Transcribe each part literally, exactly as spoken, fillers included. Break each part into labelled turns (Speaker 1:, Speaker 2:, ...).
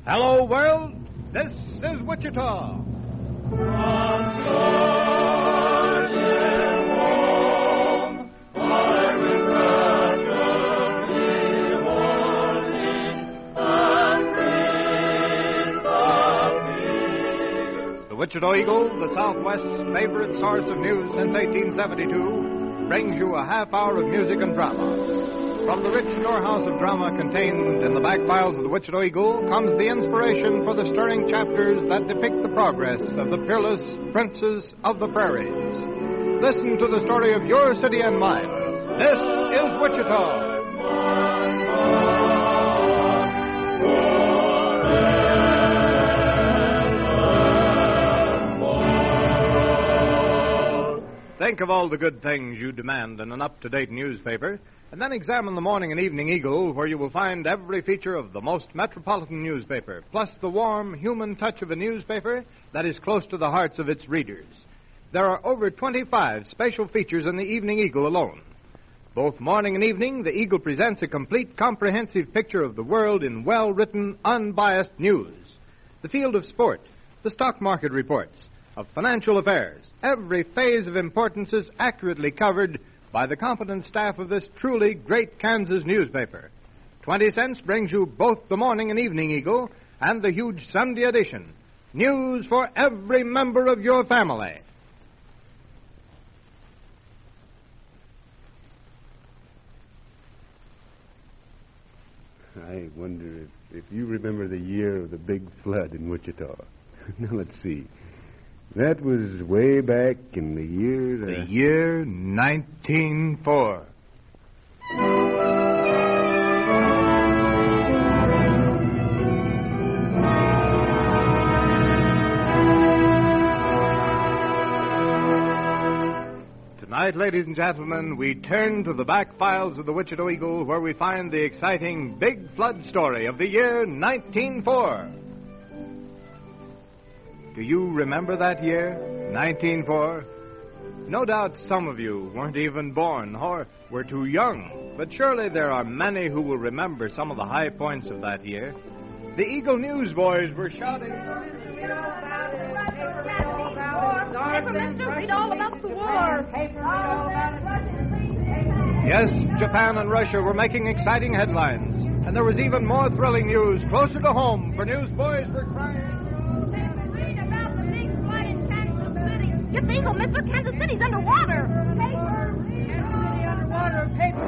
Speaker 1: Hello, world. This is Wichita. The Wichita Eagle, the Southwest's favorite source of news since eighteen seventy-two, brings you a half hour of music and drama. From the rich storehouse of drama contained in the back files of the Wichita Eagle comes the inspiration for the stirring chapters that depict the progress of the peerless princes of the prairies. Listen to the story of your city and mine. This is Wichita. Think of all the good things you demand in an up-to-date newspaper, and then examine the Morning and Evening Eagle, where you will find every feature of the most metropolitan newspaper, plus the warm, human touch of a newspaper that is close to the hearts of its readers. There are over twenty-five special features in the Evening Eagle alone. Both morning and evening, the Eagle presents a complete, comprehensive picture of the world in well-written, unbiased news. The field of sport, the stock market reports, of financial affairs, every phase of importance is accurately covered by the competent staff of this truly great Kansas newspaper. Twenty cents brings you both the Morning and Evening Eagle and the huge Sunday edition. News for every member of your family.
Speaker 2: I wonder if, if you remember the year of the big flood in Wichita. Now, let's see. That was way back in the year...
Speaker 1: The, the year nineteen oh four. Tonight, ladies and gentlemen, we turn to the back files of the Wichita Eagle, where we find the exciting big flood story of the year nineteen oh four. Do you remember that year, nineteen oh four? No doubt some of you weren't even born or were too young, but surely there are many who will remember some of the high points of that year. The Eagle newsboys were shouting...
Speaker 3: Mister, read all about the war.
Speaker 1: Yes, Japan and Russia were making exciting headlines, and there was even more thrilling news closer to home, for newsboys were crying...
Speaker 3: Get the Eagle, mister. Kansas City's underwater. Paper. Kansas City underwater. Paper.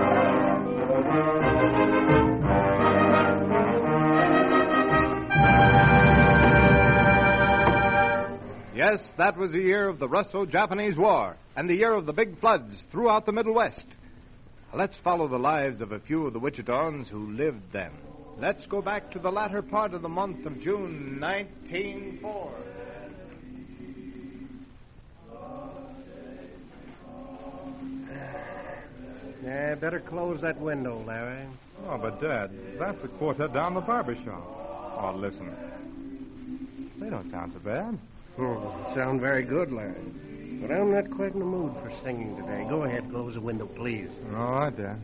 Speaker 1: Yes, that was the year of the Russo-Japanese War and the year of the big floods throughout the Middle West. Let's follow the lives of a few of the Wichitans who lived then. Let's go back to the latter part of the month of June, nineteen oh four.
Speaker 4: Yeah, better close that window, Larry.
Speaker 5: Oh, but, Dad, that's the quartet down the barber shop. Oh, listen. They don't sound so bad.
Speaker 4: Oh, sound very good, Larry. But I'm not quite in the mood for singing today. Go ahead, close the window, please.
Speaker 5: All right, Dad.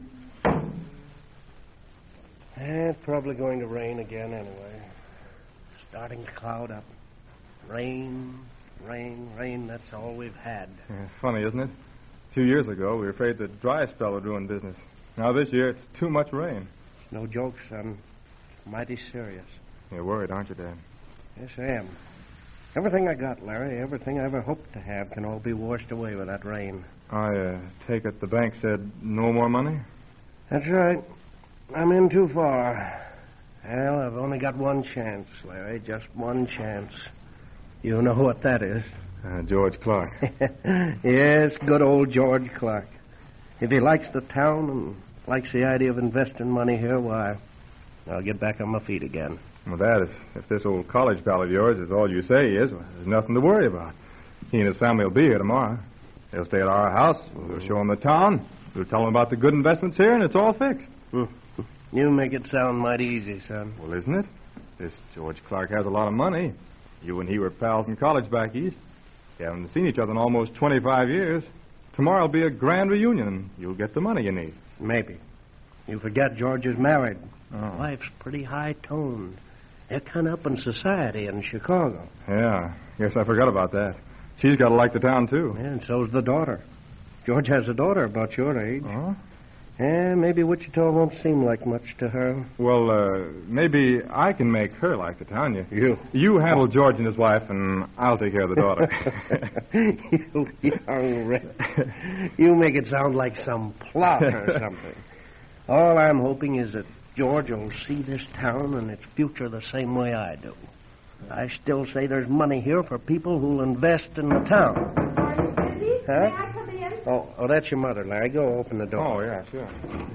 Speaker 4: Eh, it's probably going to rain again anyway. Starting to cloud up. Rain, rain, rain, that's all we've had.
Speaker 5: Yeah, funny, isn't it? Two years ago, we were afraid the dry spell would ruin business. Now this year, it's too much rain.
Speaker 4: No joke, son. Mighty serious.
Speaker 5: You're worried, aren't you, Dad?
Speaker 4: Yes, I am. Everything I got, Larry, everything I ever hoped to have can all be washed away with that rain.
Speaker 5: I uh, take it the bank said no more money?
Speaker 4: That's right. I'm in too far. Well, I've only got one chance, Larry, just one chance. You know what that is.
Speaker 5: Uh, George Clark.
Speaker 4: Yes, good old George Clark. If he likes the town and likes the idea of investing money here, why, I'll get back on my feet again.
Speaker 5: Well, Dad, if, if this old college pal of yours is all you say he is, well, there's nothing to worry about. He and his family will be here tomorrow. They'll stay at our house. We'll show them the town. We'll tell them about the good investments here, and it's all fixed.
Speaker 4: You make it sound mighty easy, son.
Speaker 5: Well, isn't it? This George Clark has a lot of money. You and he were pals in college back east. You haven't seen each other in almost twenty-five years. Tomorrow will be a grand reunion, and you'll get the money you need.
Speaker 4: Maybe. You forget George is married.
Speaker 5: Oh.
Speaker 4: Wife's pretty high-toned. They're kind of up in society in Chicago.
Speaker 5: Yeah, guess I forgot about that. She's got to like the town, too.
Speaker 4: Yeah, and so's the daughter. George has a daughter about your age.
Speaker 5: Oh?
Speaker 4: Yeah, maybe Wichita won't seem like much to her.
Speaker 5: Well, uh, maybe I can make her like the town. You,
Speaker 4: You.
Speaker 5: you handle George and his wife, and I'll take care of the daughter.
Speaker 4: You young wretch. You make it sound like some plot or something. All I'm hoping is that George will see this town and its future the same way I do. I still say there's money here for people who'll invest in the town.
Speaker 3: Are you busy?
Speaker 4: Huh?
Speaker 3: May I come in?
Speaker 4: Oh, oh, that's your mother, Larry. Go open the door.
Speaker 5: Oh, yeah, sure.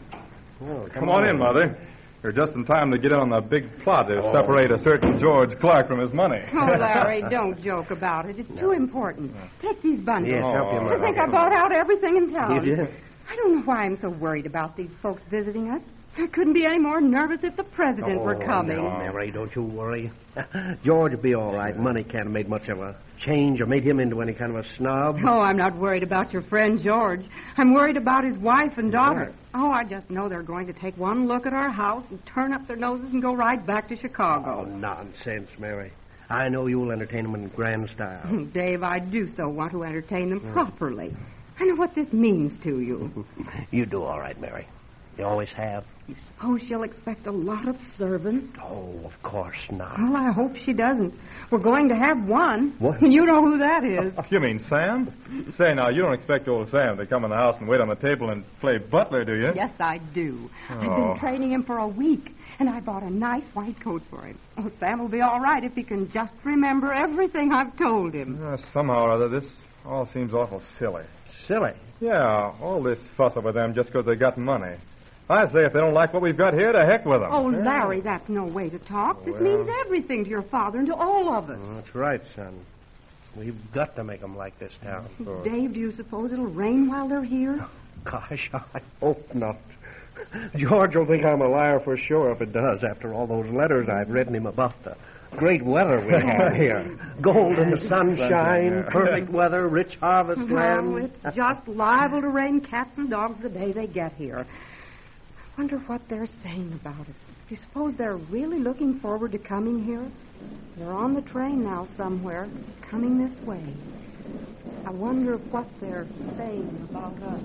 Speaker 4: Oh,
Speaker 5: Come on in, Mother. You're just in time to get in on the big plot to
Speaker 4: Oh.
Speaker 5: separate a certain George Clark from his money.
Speaker 6: Oh, Larry, don't joke about it. It's too important. Take these bundles.
Speaker 4: Yes, help your
Speaker 5: Oh.
Speaker 4: mother.
Speaker 6: I think I bought out everything in town.
Speaker 4: You did?
Speaker 6: I don't know why I'm so worried about these folks visiting us. I couldn't be any more nervous if the president were coming.
Speaker 4: Oh, Mary, don't you worry. George will be all right. Money can't have made much of a change or made him into any kind of a snob.
Speaker 6: Oh, I'm not worried about your friend George. I'm worried about his wife and daughter. Oh, I just know they're going to take one look at our house and turn up their noses and go right back to
Speaker 4: Oh,
Speaker 6: Chicago.
Speaker 4: nonsense, Mary. I know you'll entertain them in grand style.
Speaker 6: Dave, I do so want to entertain them properly. I know what this means to you.
Speaker 4: You do all right, Mary. You always have.
Speaker 6: Oh, she'll expect a lot of servants.
Speaker 4: Oh, of course not.
Speaker 6: Well, I hope she doesn't. We're going to have one.
Speaker 4: What?
Speaker 6: You know who that is.
Speaker 5: You mean Sam? Say, now, you don't expect old Sam to come in the house and wait on the table and play butler, do you?
Speaker 6: Yes, I do. I've
Speaker 5: Oh.
Speaker 6: been training him for a week, and I bought a nice white coat for him. Oh, Sam will be all right if he can just remember everything I've told him.
Speaker 5: Uh, somehow or other, this all seems awful silly.
Speaker 4: Silly.
Speaker 5: Yeah, all this fuss over them just because they got money. I say if they don't like what we've got here, to heck with them.
Speaker 6: Oh, Larry, that's no way to talk. This
Speaker 4: Well.
Speaker 6: means everything to your father and to all of us.
Speaker 4: Oh, that's right, son. We've got to make them like this town.
Speaker 6: Dave, do you suppose it'll rain while they're here?
Speaker 4: Gosh, I hope not. George will think I'm a liar for sure if it does, after all those letters I've written him about the great weather we have here. Golden sunshine, perfect weather, rich harvest land.
Speaker 6: Well, it's just liable to rain cats and dogs the day they get here. Wonder what they're saying about it. Do you suppose they're really looking forward to coming here? They're on the train now somewhere, coming this way. I wonder what they're saying about us.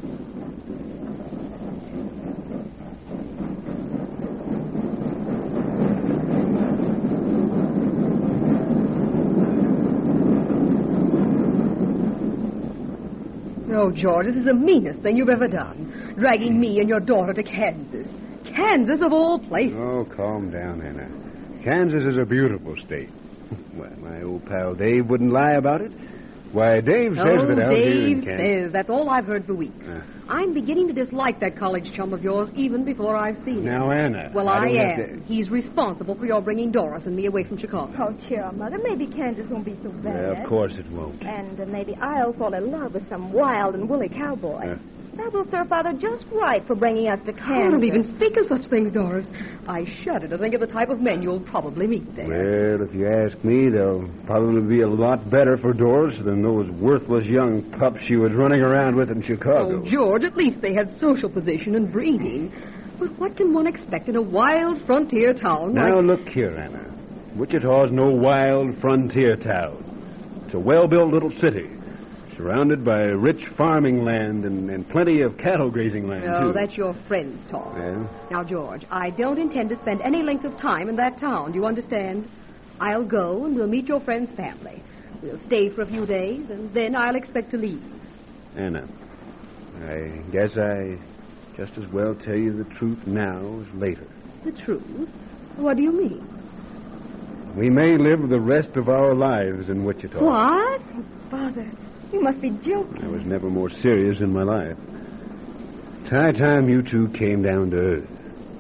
Speaker 7: Oh, George, this is the meanest thing you've ever done. Dragging me and your daughter to Kansas. Kansas of all places.
Speaker 2: Oh, calm down, Hannah. Kansas is a beautiful state. Well, my old pal Dave wouldn't lie about it. Why, Dave says
Speaker 7: oh,
Speaker 2: that out here in
Speaker 7: Dave
Speaker 2: Kansas.
Speaker 7: says. That's all I've heard for weeks.
Speaker 2: Uh.
Speaker 7: I'm beginning to dislike that college chum of yours even before I've seen him.
Speaker 2: Now, Anna.
Speaker 7: Well, I,
Speaker 2: don't have
Speaker 7: am.
Speaker 2: to-
Speaker 7: He's responsible for your bringing Doris and me away from Chicago.
Speaker 3: Oh, cheer up, Mother. Maybe Kansas won't be so bad.
Speaker 2: Well, of course it won't.
Speaker 3: And uh, maybe I'll fall in love with some wild and woolly cowboy.
Speaker 2: Yeah.
Speaker 3: That will serve Father just right for bringing us to
Speaker 7: I
Speaker 3: Kansas.
Speaker 7: don't even speak of such things, Doris. I shudder to think of the type of men you'll probably meet there.
Speaker 2: Well, if you ask me, they'll probably be a lot better for Doris than those worthless young pups she was running around with in Chicago.
Speaker 7: Oh, George, at least they had social position and breeding. But what can one expect in a wild frontier town
Speaker 2: Now,
Speaker 7: like...
Speaker 2: look here, Anna. Wichita's no wild frontier town. It's a well-built little city, surrounded by rich farming land and, and plenty of cattle grazing land,
Speaker 7: Oh,
Speaker 2: too.
Speaker 7: that's your friend's talk.
Speaker 2: Yeah?
Speaker 7: Now, George, I don't intend to spend any length of time in that town. Do you understand? I'll go and we'll meet your friend's family. We'll stay for a few days, and then I'll expect to leave.
Speaker 2: Anna, I guess I just as well tell you the truth now as later.
Speaker 7: The truth? What do you mean?
Speaker 2: We may live the rest of our lives in Wichita.
Speaker 7: What?
Speaker 3: Father, you must be joking.
Speaker 2: I was never more serious in my life. It's high time you two came down to earth.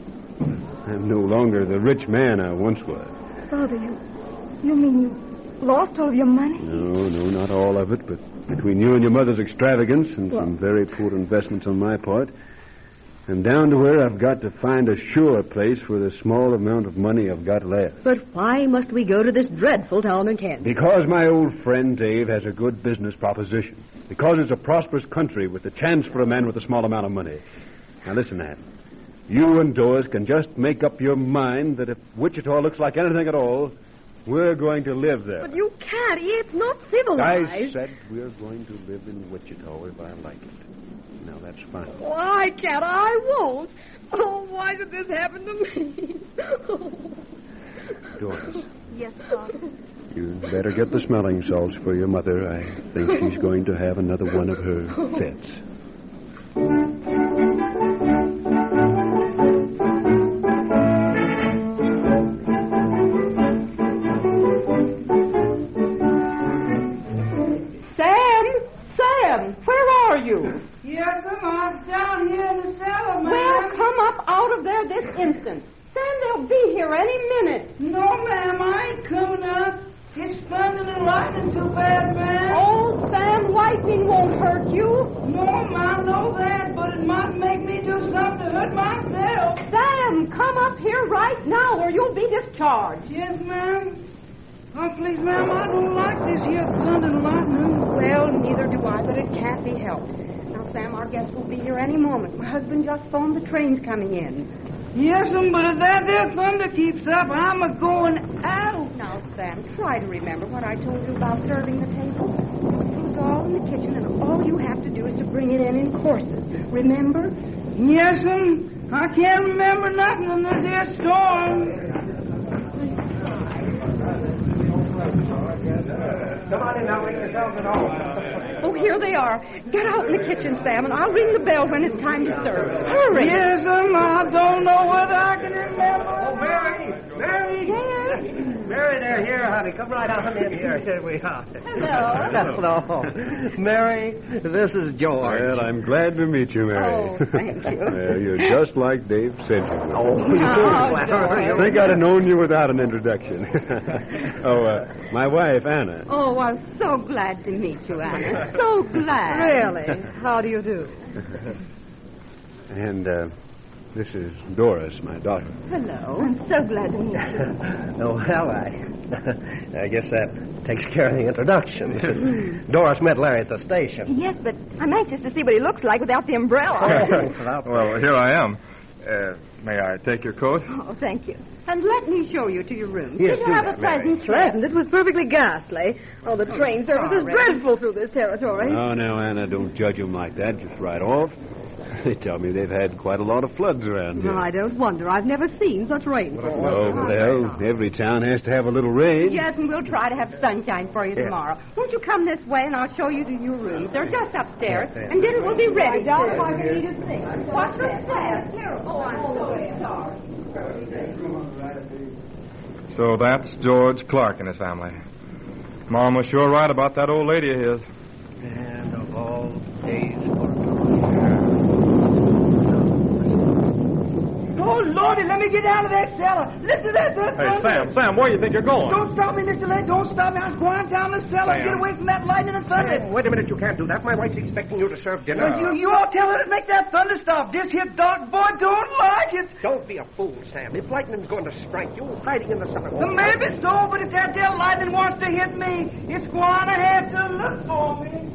Speaker 2: I'm no longer the rich man I once was.
Speaker 3: Father, you, you mean you lost all of your money?
Speaker 2: No, no, not all of it, but between you and your mother's extravagance and
Speaker 3: Well-
Speaker 2: some very poor investments on my part, I'm down to where I've got to find a sure place for the small amount of money I've got left.
Speaker 7: But why must we go to this dreadful town in Kansas?
Speaker 2: Because my old friend Dave has a good business proposition. Because it's a prosperous country with the chance for a man with a small amount of money. Now listen, Ann. You and Doris can just make up your mind that if Wichita looks like anything at all, we're going to live there.
Speaker 7: But you can't. It's not civilized.
Speaker 2: I said we're going to live in Wichita if I like it. Now, that's fine.
Speaker 7: Oh, I can't. I won't. Oh, why did this happen to me?
Speaker 2: Doris.
Speaker 3: Yes, Father.
Speaker 2: You'd better get the smelling salts for your mother. I think she's going to have another one of her fits.
Speaker 6: Sam! Sam! Where are you?
Speaker 8: Yes, I'm I was down here in the cellar, ma'am.
Speaker 6: Well, come up out of there this instant. Sam, they'll be here any minute.
Speaker 8: No, ma'am, I ain't coming up. It's thunder and lightning too bad, ma'am.
Speaker 6: Oh, Sam, lightning won't hurt you.
Speaker 8: No, ma'am, know that, but it might make me do something to hurt myself.
Speaker 6: Sam, come up here right now or you'll be discharged.
Speaker 8: Yes, ma'am. Oh, please, ma'am, I don't like this here thunder and lightning.
Speaker 6: Well, neither do I, but it can't be helped. Now, Sam, our guest will be here any moment. My husband just phoned the train's coming in.
Speaker 8: Yes, but if that there thunder keeps up, I'm a-going out.
Speaker 6: Now, Sam, try to remember what I told you about serving the table. It's all in the kitchen, and all you have to do is to bring it in in courses. Remember?
Speaker 8: Yes'm. I can't remember nothing in this here storm.
Speaker 4: Come on in now, make yourself at home.
Speaker 6: Oh, here they are. Get out in the kitchen, Sam, and I'll ring the bell when it's time to serve. Hurry.
Speaker 8: Yes'm, I don't know whether I can remember.
Speaker 4: Oh, Mary! Mary!
Speaker 6: Yes.
Speaker 4: Mary, they're here, honey. Come right on in here. Here we are.
Speaker 6: Hello.
Speaker 4: Hello. Mary, this is George.
Speaker 2: Well, I'm glad to meet you, Mary.
Speaker 6: Oh, thank you.
Speaker 2: Well, you're just like Dave said you would.
Speaker 4: Oh, you
Speaker 6: Oh,
Speaker 4: Clara.
Speaker 2: I think I'd have known you without an introduction. oh, uh, my wife, Anna.
Speaker 6: Oh, I'm so glad to meet you, Anna. So glad.
Speaker 7: Really? How do you do?
Speaker 2: And uh, this is Doris, my daughter.
Speaker 6: Hello. I'm so glad to meet you.
Speaker 4: Oh, well, I... I guess that takes care of the introductions. Doris met Larry at the station.
Speaker 3: Yes, but I'm anxious to see what he looks like without the umbrella.
Speaker 5: Well, here I am. Uh, may I take your coat?
Speaker 3: Oh, thank you.
Speaker 6: And let me show you to your room.
Speaker 4: Yes,
Speaker 6: Did you
Speaker 4: do
Speaker 6: have
Speaker 4: that,
Speaker 6: a
Speaker 4: Mary.
Speaker 6: pleasant trip?
Speaker 7: Pleasant. It was perfectly ghastly. Oh, the train service is
Speaker 6: sorry.
Speaker 7: dreadful through this territory.
Speaker 2: Oh, now, Anna, don't judge them like that just right off. They tell me they've had quite a lot of floods around here.
Speaker 7: No, I don't wonder. I've never seen such rainfall.
Speaker 2: Oh, well, every town has to have a little rain.
Speaker 6: Yes, and we'll try to have sunshine for you tomorrow. Won't you come this way and I'll show you to your rooms? They're just upstairs, and dinner will be ready. Down if I can eat a thing. Watch your step. Oh, I'm so sorry.
Speaker 5: So that's George Clark and his family. Mom was sure right about that old lady of his.
Speaker 4: And of all days for
Speaker 8: Oh, Lordy, let me get out of that cellar. Listen to that. that
Speaker 5: Hey,
Speaker 8: thunder.
Speaker 5: Sam, Sam, where do you think you're going?
Speaker 8: Don't stop me, Mister Lane. Don't stop me. I was going down the cellar.
Speaker 5: Sam.
Speaker 8: Get away from that lightning and thunder.
Speaker 4: Wait a minute, you can't do that. My wife's expecting you to serve dinner.
Speaker 8: Well, you, you all tell her to make that thunder stop. This here dark boy don't like it.
Speaker 4: Don't be a fool, Sam. If lightning's going to strike you, hiding in the cellar.
Speaker 8: Well, maybe so, but if that there lightning wants to hit me, it's going to have to look for me.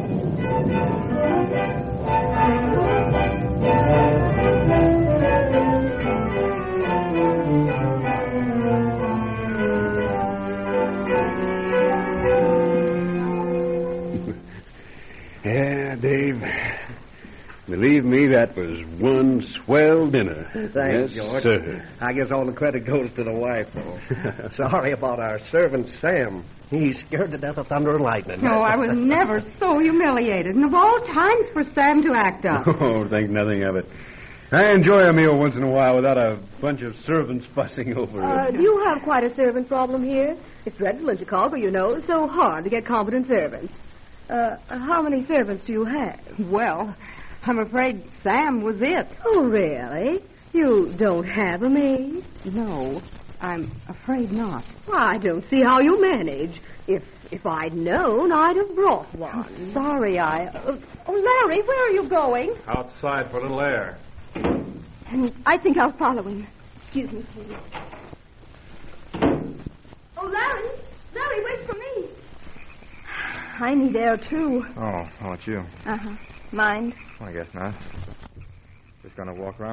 Speaker 2: Yeah, Dave. Believe me, that was one swell dinner.
Speaker 4: Thanks,
Speaker 2: yes,
Speaker 4: George.
Speaker 2: Sir.
Speaker 4: I guess all the credit goes to the wife, though. Sorry about our servant, Sam. He's scared to death of thunder and lightning.
Speaker 6: No, I was never so humiliated. And of all times for Sam to act up.
Speaker 2: Oh, think nothing of it. I enjoy a meal once in a while without a bunch of servants fussing over
Speaker 7: Uh,
Speaker 2: it.
Speaker 7: do you have quite a servant problem here? It's dreadful in Chicago, you know. It's so hard to get competent servants. Uh, how many servants do you have?
Speaker 6: Well, I'm afraid Sam was it.
Speaker 7: Oh, really? You don't have a maid?
Speaker 6: No, I'm afraid not.
Speaker 7: Well, I don't see how you manage. If if I'd known, I'd have brought one.
Speaker 6: Sorry, I... Uh, oh, Larry, where are you going?
Speaker 5: Outside for a little air.
Speaker 3: I think I'll follow him. Excuse me, please. Oh, Larry! Larry, wait for me. I need air, too.
Speaker 5: Oh, how about you?
Speaker 3: Uh-huh. Mind?
Speaker 5: I guess not. Just gonna walk around a little.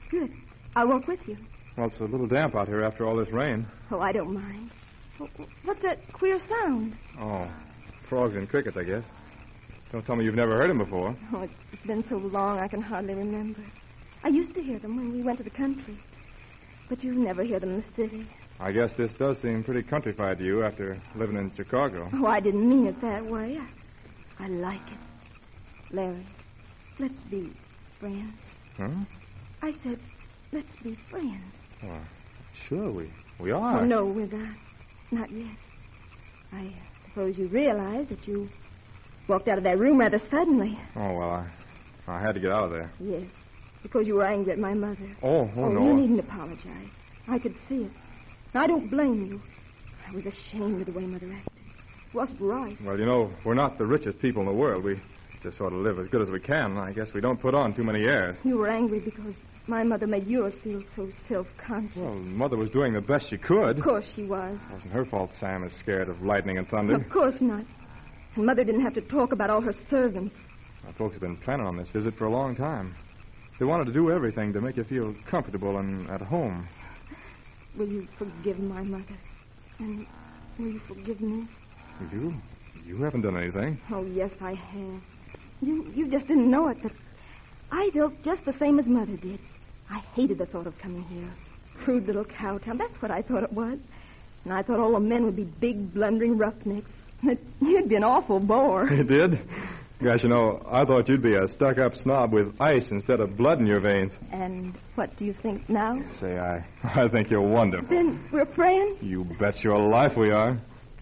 Speaker 9: Good. I'll walk with you.
Speaker 5: Well, it's a little damp out here after all this rain.
Speaker 9: Oh, I don't mind. What's that queer sound?
Speaker 5: Oh, frogs and crickets, I guess. Don't tell me you've never heard them before.
Speaker 9: Oh, it's been so long I can hardly remember. I used to hear them when we went to the country. But you never hear them in the city.
Speaker 5: I guess this does seem pretty countrified to you after living in Chicago.
Speaker 9: Oh, I didn't mean it that way. I, I like it. Larry, let's be friends.
Speaker 5: Huh?
Speaker 9: I said, let's be friends.
Speaker 5: Well, sure, we, we are.
Speaker 9: Oh, no, we're not. Not yet. I suppose you realize that you walked out of that room rather suddenly.
Speaker 5: Oh, well, I, I had to get out of there.
Speaker 9: Yes, because you were angry at my mother.
Speaker 5: Oh, oh,
Speaker 9: oh
Speaker 5: no.
Speaker 9: You needn't apologize. I could see it. I don't blame you. I was ashamed of the way Mother acted. It wasn't right.
Speaker 5: Well, you know, we're not the richest people in the world. We just sort of live as good as we can. I guess we don't put on too many airs.
Speaker 9: You were angry because my mother made yours feel so self-conscious.
Speaker 5: Well, Mother was doing the best she could.
Speaker 9: Of course she was.
Speaker 5: It wasn't her fault Sam is scared of lightning and thunder.
Speaker 9: Of course not. And Mother didn't have to talk about all her servants.
Speaker 5: Our folks have been planning on this visit for a long time. They wanted to do everything to make you feel comfortable and at home.
Speaker 9: Will you forgive my mother? And will you forgive me?
Speaker 5: You? You haven't done anything.
Speaker 9: Oh, yes, I have. You you just didn't know it, but I felt just the same as Mother did. I hated the thought of coming here. Crude little cow town. That's what I thought it was. And I thought all the men would be big, blundering roughnecks. That you'd be an awful bore.
Speaker 5: You did? Gosh, you know, I thought you'd be a stuck-up snob with ice instead of blood in your veins.
Speaker 9: And what do you think now?
Speaker 5: Say, I, I think you're wonderful.
Speaker 9: Then we're friends?
Speaker 5: You bet your life we are.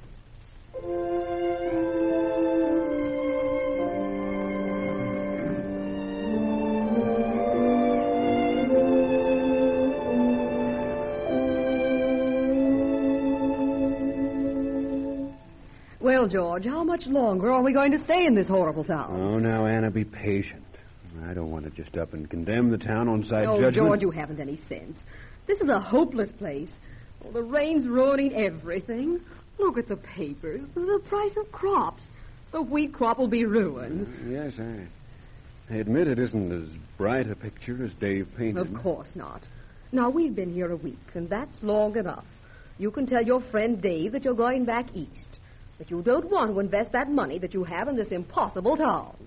Speaker 7: Well, George, how much longer are we going to stay in this horrible town?
Speaker 2: Oh, now, Anna, be patient. I don't want to just up and condemn the town on side
Speaker 7: Oh,
Speaker 2: judgment.
Speaker 7: George, you haven't any sense. This is a hopeless place. Oh, the rain's ruining everything. Look at the papers, the price of crops. The wheat crop will be ruined.
Speaker 2: Uh, yes, I, I admit it isn't as bright a picture as Dave painted.
Speaker 7: Of course not. Now, we've been here a week, and that's long enough. You can tell your friend Dave that you're going back east, that you don't want to invest that money that you have in this impossible town.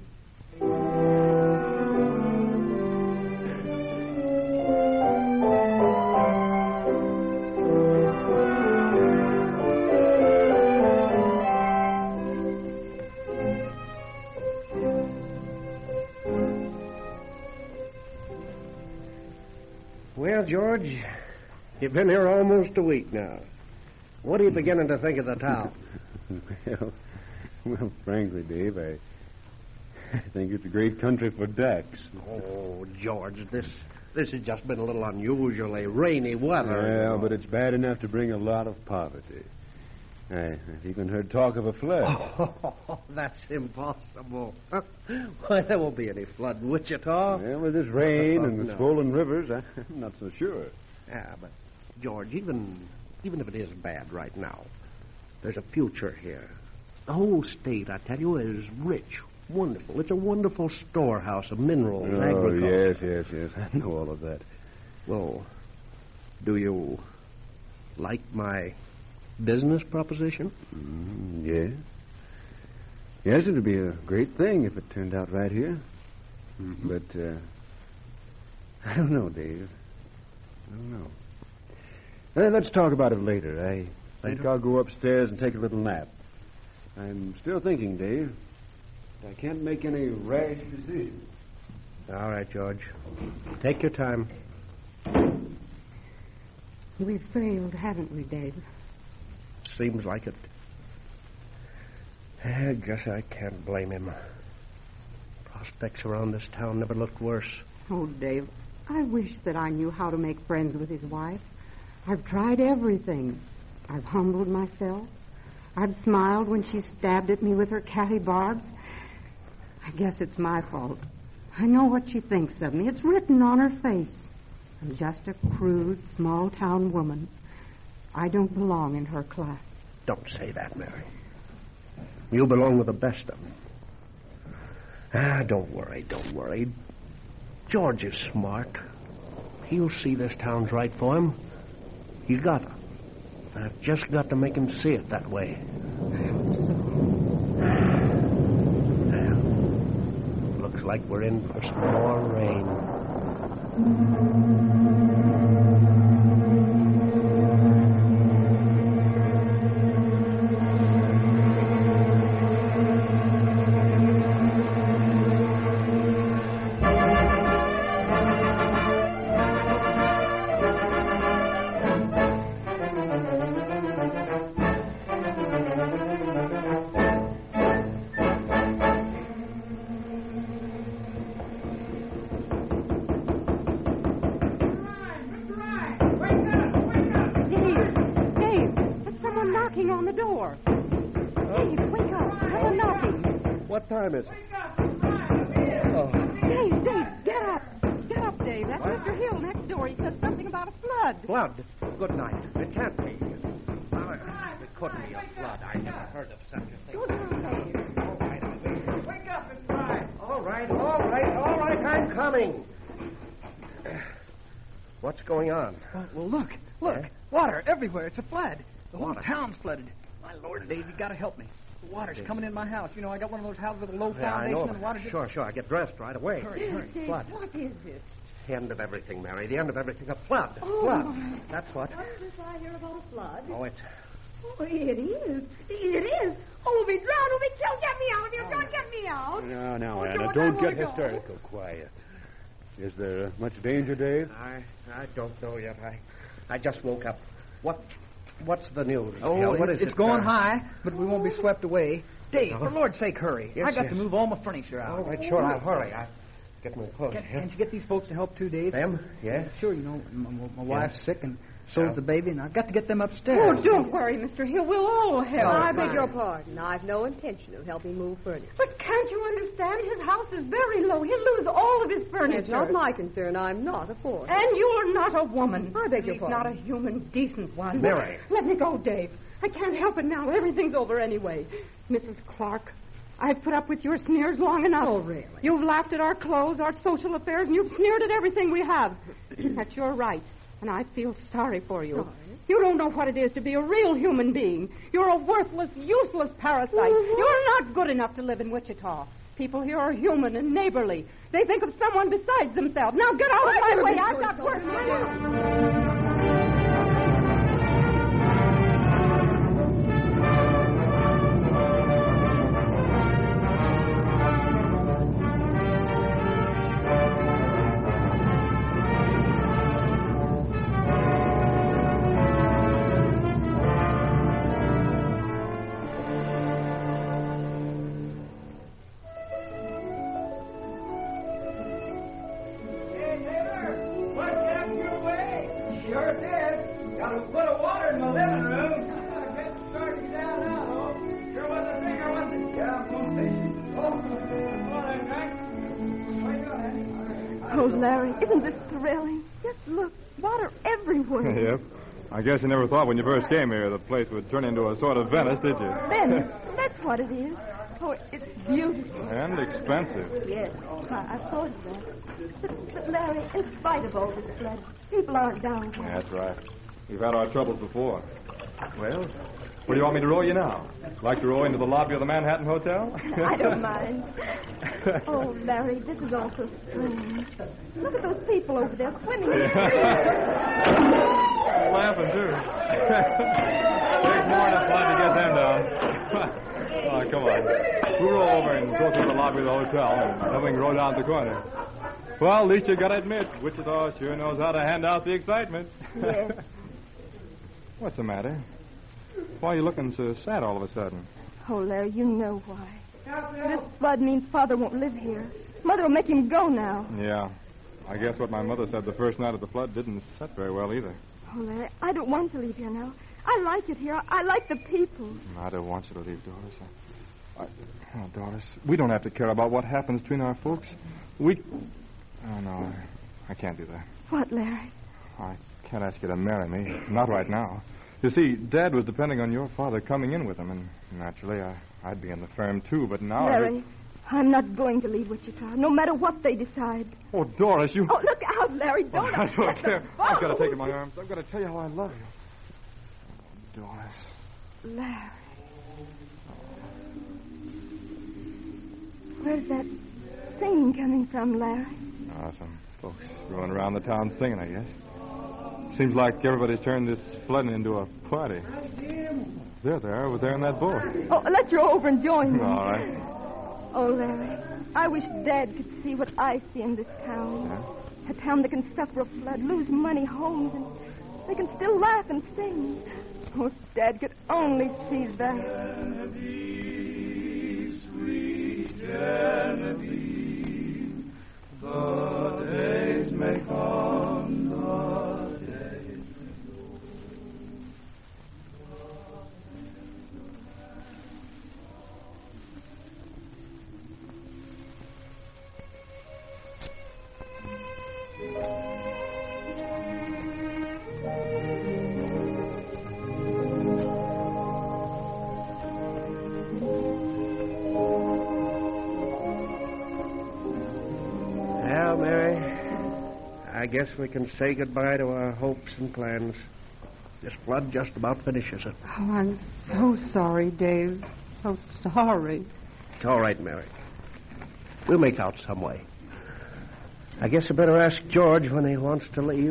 Speaker 4: Well, George, you've been here almost a week now. What are you beginning to think of the town?
Speaker 2: well, well, frankly, Dave, I, I think it's a great country for ducks.
Speaker 4: Oh, George, this this has just been a little unusually rainy weather.
Speaker 2: Well, but it's bad enough to bring a lot of poverty. I, I've even heard talk of a flood.
Speaker 4: Oh, that's impossible. Why, there won't be any flood in Wichita.
Speaker 2: Well, with this rain and the
Speaker 4: No.
Speaker 2: swollen rivers, I'm not so sure.
Speaker 4: Yeah, but, George, even even if it is bad right now, there's a future here. The whole state, I tell you, is rich, wonderful. It's a wonderful storehouse of minerals,
Speaker 2: Oh,
Speaker 4: agriculture.
Speaker 2: yes, yes, yes. I know all of that.
Speaker 4: Well, do you like my business proposition?
Speaker 2: Mm, yes. Yes, it would be a great thing if it turned out right here.
Speaker 4: Mm-hmm.
Speaker 2: But, uh, I don't know, Dave. I don't know. Uh, let's talk about it later. I think
Speaker 4: Later?
Speaker 2: I'll go upstairs and take a little nap. I'm still thinking, Dave. I can't make any rash decisions.
Speaker 4: All right, George. Take your time.
Speaker 6: We've failed, haven't we, Dave?
Speaker 4: Seems like it. I guess I can't blame him. Prospects around this town never looked worse.
Speaker 6: Oh, Dave, I wish that I knew how to make friends with his wife. I've tried everything. I've humbled myself. I've smiled when she stabbed at me with her catty barbs. I guess it's my fault. I know what she thinks of me. It's written on her face. I'm just a crude, small-town woman. I don't belong in her class.
Speaker 4: Don't say that, Mary. You belong with the best of them. Ah, don't worry, don't worry. George is smart. He'll see this town's right for him. He's got to. I've just got to make him see it that way. Well, looks like we're in for some more rain.
Speaker 2: What time is it?
Speaker 6: Oh. Dave, Dave, get up. Get up, Dave. That's what? Mister Hill next door. He said something about a flood.
Speaker 4: Flood? Good night. It can't be. Well, it couldn't be a flood. I never heard of such a thing.
Speaker 6: Good night, Dave.
Speaker 4: All right, I'll wait.
Speaker 8: Wake up and try.
Speaker 4: All right, all right, all right. I'm coming. What's going on?
Speaker 8: Well, well look. Look.
Speaker 4: Yeah?
Speaker 8: Water everywhere. It's a flood. The whole
Speaker 4: Water.
Speaker 8: town's flooded. My Lord, Dave, you got to help me. The water's coming in my house. You know, I got one of those houses with a low
Speaker 4: Yeah, I
Speaker 8: foundation,
Speaker 4: know.
Speaker 8: and the water just...
Speaker 4: Sure, sure. I get dressed right away.
Speaker 8: Hurry, hurry.
Speaker 6: Dave,
Speaker 4: Flood.
Speaker 6: what is this?
Speaker 4: The end of everything, Mary. The end of everything. A flood.
Speaker 6: Oh,
Speaker 4: flood.
Speaker 6: my.
Speaker 4: That's what.
Speaker 7: What is this I hear about a flood?
Speaker 4: Oh, it's...
Speaker 7: Oh, it is. It is. Oh, we'll be drowned. We'll be killed. Get me out of here. Don't get me out.
Speaker 2: No, no,
Speaker 7: Oh,
Speaker 2: Anna,
Speaker 7: George,
Speaker 2: don't
Speaker 7: I
Speaker 2: get
Speaker 7: wanna go.
Speaker 2: hysterical. Quiet. Is there much danger, Dave?
Speaker 4: I I don't know yet. I I just woke up. What What's the news?
Speaker 8: Oh,
Speaker 4: Bill? What
Speaker 8: it's,
Speaker 4: is
Speaker 8: it's
Speaker 4: it,
Speaker 8: going
Speaker 4: uh,
Speaker 8: high, but we won't be swept away. Dave,
Speaker 4: No.
Speaker 8: for Lord's sake, hurry.
Speaker 4: Yes,
Speaker 8: I got
Speaker 4: yes.
Speaker 8: to move all my furniture out.
Speaker 4: All right, sure. I'll hurry. I'll get my clothes.
Speaker 8: Can,
Speaker 4: here.
Speaker 8: can't you get these folks to help too, Dave?
Speaker 4: Them? Yes.
Speaker 8: Sure, you know, my, my
Speaker 4: Yeah.
Speaker 8: wife's sick and so's
Speaker 4: Yeah.
Speaker 8: the baby, and I've got to get them upstairs.
Speaker 6: Oh, don't worry, Mister Hill. We'll all help.
Speaker 7: I beg your pardon. I've no intention of helping move furniture.
Speaker 6: But can't you understand? His house is very low. He'll lose all of his furniture.
Speaker 7: It's not my concern. I'm not a foreigner.
Speaker 6: And you're not a woman.
Speaker 7: I beg your
Speaker 6: He's
Speaker 7: pardon.
Speaker 6: not a human, decent one.
Speaker 4: Mary.
Speaker 6: Let me go, Dave. I can't help it now. Everything's over anyway. Missus Clark, I've put up with your sneers long enough.
Speaker 7: Oh, really?
Speaker 6: You've laughed at our clothes, our social affairs, and you've sneered at everything we have. That's your right, and I feel sorry for you.
Speaker 7: Sorry?
Speaker 6: You don't know what it is to be a real human being. You're a worthless, useless parasite.
Speaker 7: Mhm.
Speaker 6: You're not good enough to live in Wichita. People here are human and neighborly. They think of someone besides themselves. Now get out of
Speaker 7: I
Speaker 6: my
Speaker 7: never
Speaker 6: way.
Speaker 7: been
Speaker 6: I've
Speaker 7: good
Speaker 6: got
Speaker 7: so
Speaker 6: work to
Speaker 7: much.
Speaker 6: do.
Speaker 8: Hey, neighbor, what kept you away? Sure did. Got a foot of water in my living room. I guess it's starting to down now, though. Sure wasn't bigger, was it? Yeah, I'm going fishing. Oh, well, I'm right. Where you going, All right.
Speaker 9: Oh, Larry, isn't this thrilling? Just look, water everywhere.
Speaker 5: Yep. I guess you never thought when you first came here the place would turn into a sort of Venice, did you?
Speaker 9: Venice, that's what it is. Oh, it's beautiful.
Speaker 5: And expensive.
Speaker 9: Yes, I, I thought of that. But, but, Larry, in spite of all this flood, people aren't down here.
Speaker 5: That's right. We've had our troubles before. Well, where do you want me to row you now? Like to row into the lobby of the Manhattan Hotel?
Speaker 9: I don't mind. Oh, Larry, this is all so strange. Look at those people over there swimming.
Speaker 5: Laughing, too. Take more than a flight to get them down. Oh, come on. We'll roll over and go through the lobby of the hotel, and then we can row down the corner. Well, at least you got to admit, Wichita sure knows how to hand out the excitement.
Speaker 9: Yes.
Speaker 5: What's the matter? Why are you looking so sad all of a sudden?
Speaker 9: Oh, Larry, you know why. This flood means Father won't live here. Mother will make him go now.
Speaker 5: Yeah. I guess what my mother said the first night of the flood didn't set very well either.
Speaker 9: Oh, Larry, I don't want to leave here now. I like it here. I like the people.
Speaker 5: I don't want you to leave, Doris. I, I, oh, Doris, we don't have to care about what happens between our folks. We... Oh, no, I, I can't do that.
Speaker 9: What, Larry?
Speaker 5: I can't ask you to marry me. Not right now. You see, Dad was depending on your father coming in with him, and naturally I, I'd be in the firm, too, but now...
Speaker 9: Larry, I'm not going to leave Wichita, no matter what they decide.
Speaker 5: Oh, Doris, you...
Speaker 9: Oh, look out, Larry.
Speaker 5: Oh,
Speaker 9: Don't
Speaker 5: I
Speaker 9: upset
Speaker 5: don't
Speaker 9: the
Speaker 5: care.
Speaker 9: boat.
Speaker 5: I've got to take you in my arms. I've got to tell you how I love you. Doris.
Speaker 9: Larry. Where's that singing coming from, Larry?
Speaker 5: Ah, some folks going around the town singing, I guess. Seems like everybody's turned this flooding into a party. There they are, over there in that boat.
Speaker 9: Oh, let's row over and join them.
Speaker 5: All right.
Speaker 9: Oh, Larry, I wish Dad could see what I see in this town.
Speaker 5: Yeah?
Speaker 9: A town that can suffer a flood, lose money, homes, and they can still laugh and sing. Oh, if Dad could only see that.
Speaker 8: Genevieve, sweet Genevieve, the days may come, the days may go.
Speaker 4: Well, Mary, I guess we can say goodbye to our hopes and plans. This flood just about finishes it.
Speaker 6: Oh, I'm so sorry, Dave. So sorry.
Speaker 4: It's all right, Mary. We'll make out some way. I guess I better ask George when he wants to leave.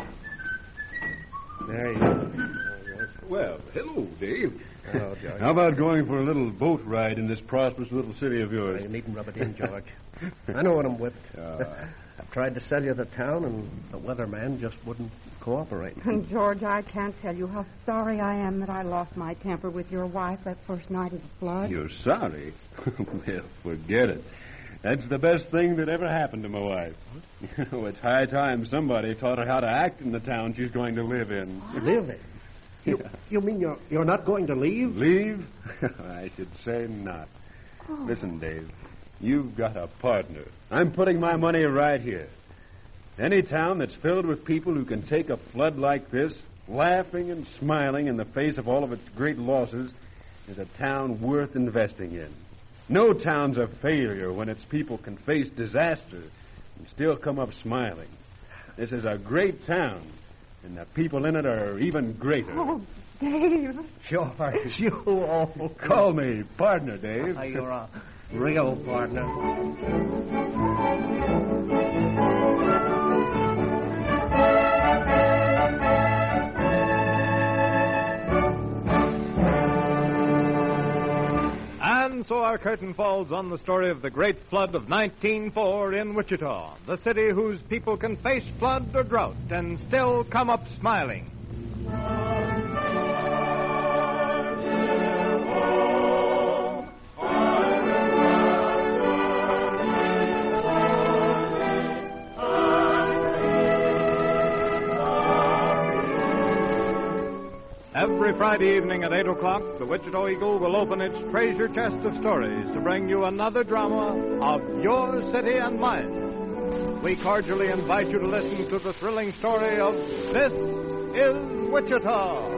Speaker 4: There you go.
Speaker 2: Well, hello, Dave.
Speaker 4: Hello, George.
Speaker 2: How about going for a little boat ride in this prosperous little city of yours?
Speaker 4: You needn't rub it in, George. I know what I'm with.
Speaker 2: Uh,
Speaker 4: I've tried to sell you the town, and the weatherman just wouldn't cooperate.
Speaker 6: George, I can't tell you how sorry I am that I lost my temper with your wife that first night of the flood.
Speaker 2: You're sorry? Well, forget it. That's the best thing that ever happened to my wife. You know, it's high time somebody taught her how to act in the town she's going to live in.
Speaker 4: Live in? You, you mean you're, you're not going to leave?
Speaker 2: Leave? I should say not.
Speaker 6: Oh.
Speaker 2: Listen, Dave, you've got a partner. I'm putting my money right here. Any town that's filled with people who can take a flood like this, laughing and smiling in the face of all of its great losses, is a town worth investing in. No town's a failure when its people can face disaster and still come up smiling. This is a great town, and the people in it are even greater.
Speaker 6: Oh, Dave.
Speaker 4: George, you old...
Speaker 2: Call me partner, Dave.
Speaker 4: You're a real partner.
Speaker 1: And so our curtain falls on the story of the great flood of nineteen oh four in Wichita, the city whose people can face flood or drought and still come up smiling. Every Friday evening at eight o'clock, the Wichita Eagle will open its treasure chest of stories to bring you another drama of your city and mine. We cordially invite you to listen to the thrilling story of This is Wichita.